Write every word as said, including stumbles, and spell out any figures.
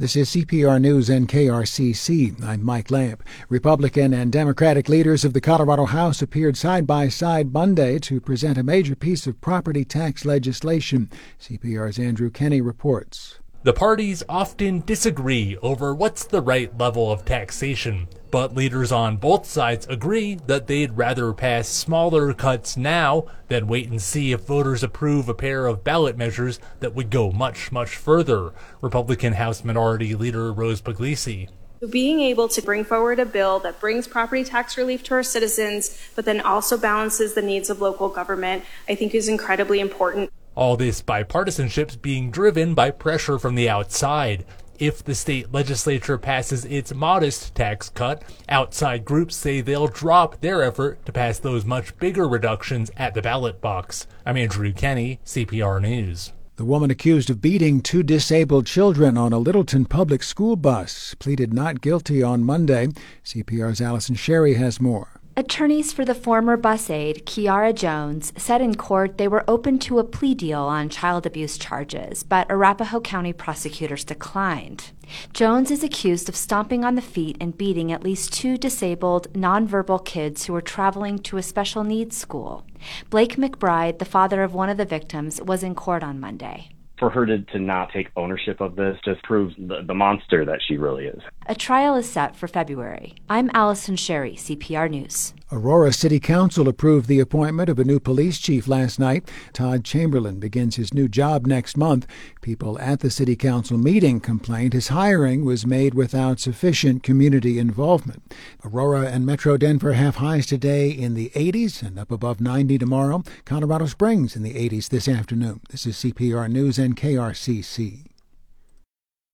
This is C P R News and K R C C. I'm Mike Lamp. Republican and Democratic leaders of the Colorado House appeared side by side Monday to present a major piece of property tax legislation. C P R's Andrew Kenny reports. The parties often disagree over what's the right level of taxation, but leaders on both sides agree that they'd rather pass smaller cuts now than wait and see if voters approve a pair of ballot measures that would go much, much further. Republican House Minority Leader Rose Puglisi. Being able to bring forward a bill that brings property tax relief to our citizens, but then also balances the needs of local government, I think is incredibly important. All this bipartisanship's being driven by pressure from the outside. If the state legislature passes its modest tax cut, outside groups say they'll drop their effort to pass those much bigger reductions at the ballot box. I'm Andrew Kenny, C P R News. The woman accused of beating two disabled children on a Littleton public school bus pleaded not guilty on Monday. C P R's Allison Sherry has more. Attorneys for the former bus aide, Kiara Jones, said in court they were open to a plea deal on child abuse charges, but Arapahoe County prosecutors declined. Jones is accused of stomping on the feet and beating at least two disabled, nonverbal kids who were traveling to a special needs school. Blake McBride, the father of one of the victims, was in court on Monday. For her to, to not take ownership of this just proves the, the monster that she really is. A trial is set for February. I'm Allison Sherry, C P R News. Aurora City Council approved the appointment of a new police chief last night. Todd Chamberlain begins his new job next month. People at the City Council meeting complained his hiring was made without sufficient community involvement. Aurora and Metro Denver have highs today in the eighties and up above ninety tomorrow. Colorado Springs in the eighties this afternoon. This is C P R News and K R C C.